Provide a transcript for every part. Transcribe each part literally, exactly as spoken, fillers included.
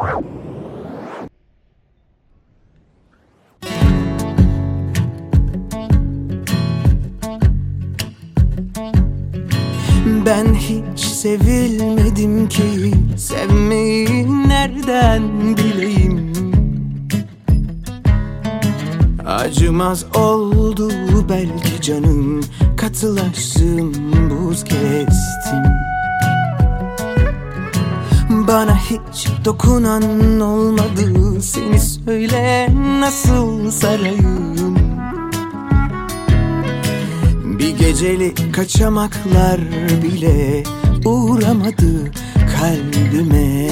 Ben hiç sevilmedim ki, sevmeyi nereden bileyim? Acımaz oldu belki canım, katılaştım, buz kestim. Bana hiç dokunan olmadı, seni söyle nasıl sarayım? Bir gecelik kaçamaklar bile uğramadı kalbime.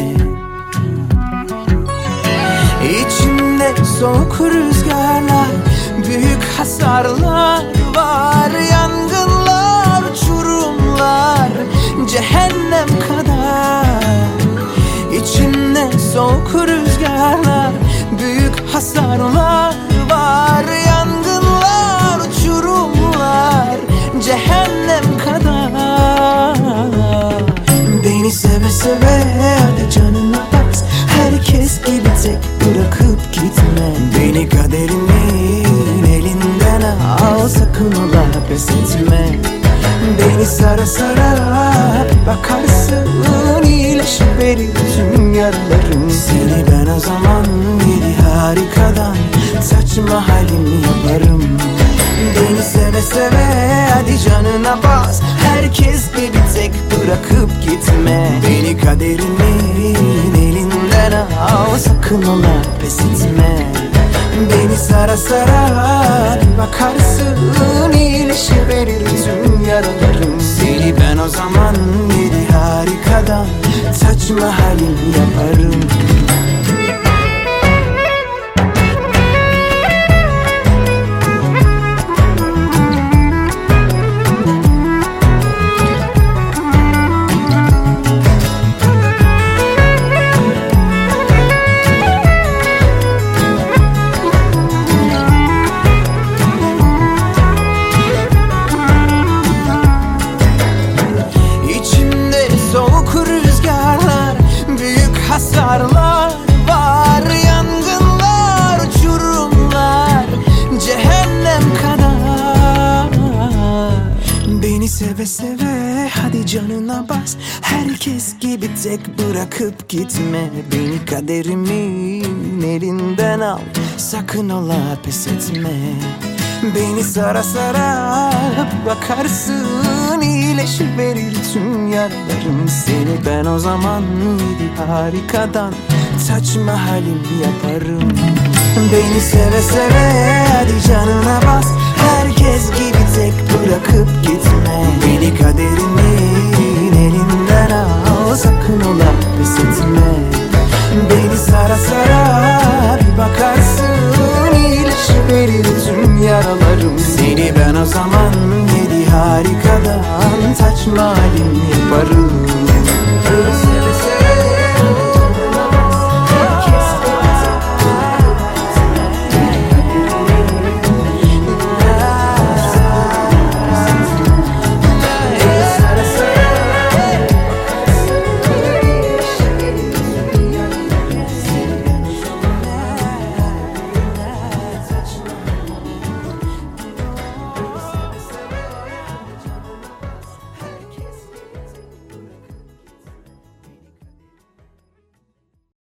İçimde soğuk rüzgarlar, büyük hasarlar var. Yangınlar, uçurumlar, cehennem kadar. İçimde soğuk rüzgarlar, büyük hasarlar var. Yangınlar, uçurumlar, cehennem kadar. Beni seve seve hadi canına bas, herkes gibi tek bırakıp gitme. Beni kaderimin elinden al, sakın ola pes etme. Beni sara sara bakarsın, iyileşiverir tüm yaralarım. Seni ben o zaman bir harikadan saçma halimi yaparım. Beni seve seve hadi canına bas, herkes gibi tek bırakıp gitme. Beni kaderimin elinden al, sakın ola pes etme. Beni sara sara bakarsın, iyileşiverir tüm yaralarım. Seni ben o zaman bir harikadan saçma halim yaparım. Hasarlar var, yangınlar, uçurumlar, cehennem kadar. Beni seve seve hadi canına bas, herkes gibi tek bırakıp gitme. Beni kaderimin elinden al, sakın ola pes etme. Beni sara sara bakarsın, iyileşiverir tüm yaralarım. Seni ben o zaman bir harikadan saçma halim yaparım. Beni seve seve hadi canına bas, herkes gibi tek bırakıp gitme. Beni kaderimin elinden al, sakın ola pes etme. Beni sara sara bir bakarsın, iyileşiverir tüm yaralarım. Seni ben o zaman yedi harikadan saçma halim yaparım.